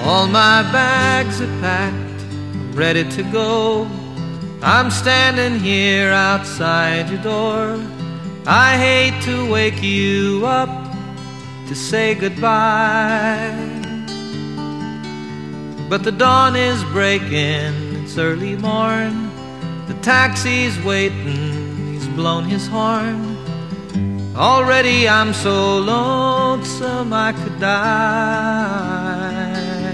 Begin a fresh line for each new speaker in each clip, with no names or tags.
All my bags are packed, I'm ready to go. I'm standing here outside your door. I hate to wake you up to say goodbye, but the dawn is breaking, it's early morn. The taxi's waiting, he's blown his horn. Already I'm so lonesome I could die.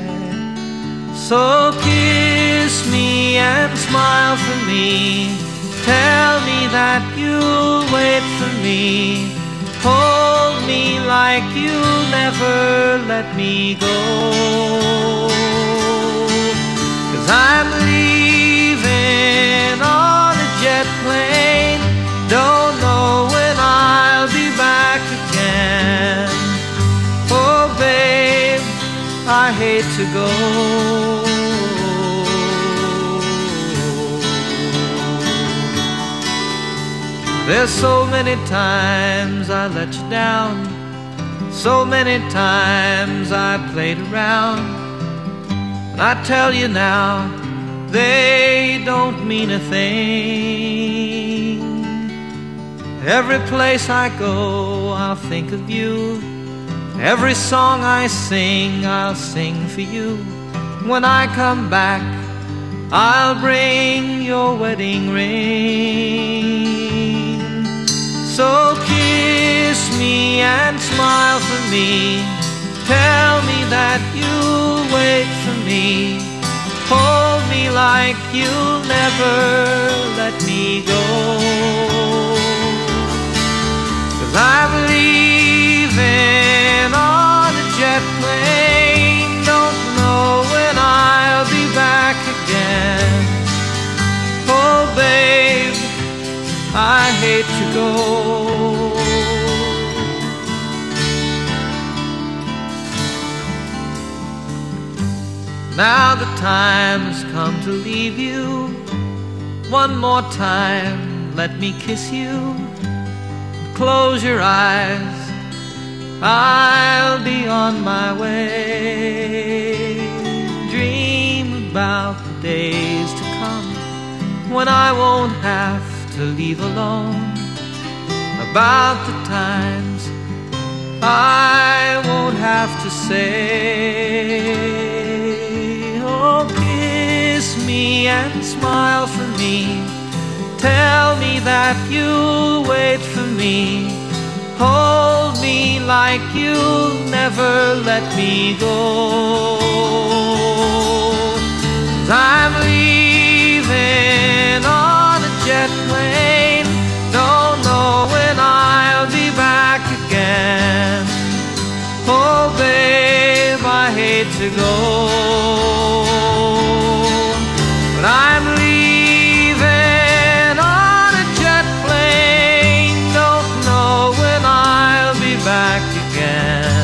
So kiss me and smile for me. Tell me that you'll wait for me. Hold me like you'll never let me go. 'Cause I'm leaving on a jet plane. Don't know when I'll be back again. Oh babe, I hate to go. There's so many times I let you down, so many times I played around. And I tell you now, they don't mean a thing. Every place I go, I'll think of you. Every song I sing, I'll sing for you. When I come back, I'll bring your wedding ring. So kiss me and smile for me. Tell me that you'll wait for me. Hold me like you'll never let me go. 'Cause I'm leaving on a jet plane. Don't know when I'll be back again. Oh babe, I hate to go. Now the time has come to leave you. One more time, let me kiss you. Close your eyes, I'll be on my way. Dream about the days to come when I won't have to leave alone. About the times I won't have to say. Oh, kiss me and smile for me. Tell me that you'll wait for me. Hold me like you'll never let me go. 'Cause I'm leaving on a jet plane. Don't know when I'll be back again. Oh babe, I hate to go, but I'm leaving on a jet plane. Don't know when I'll be back again.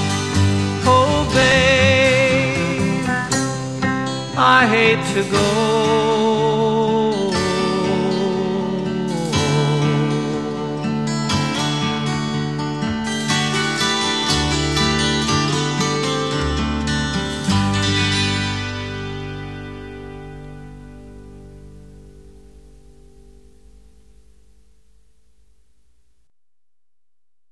Oh babe, I hate to go.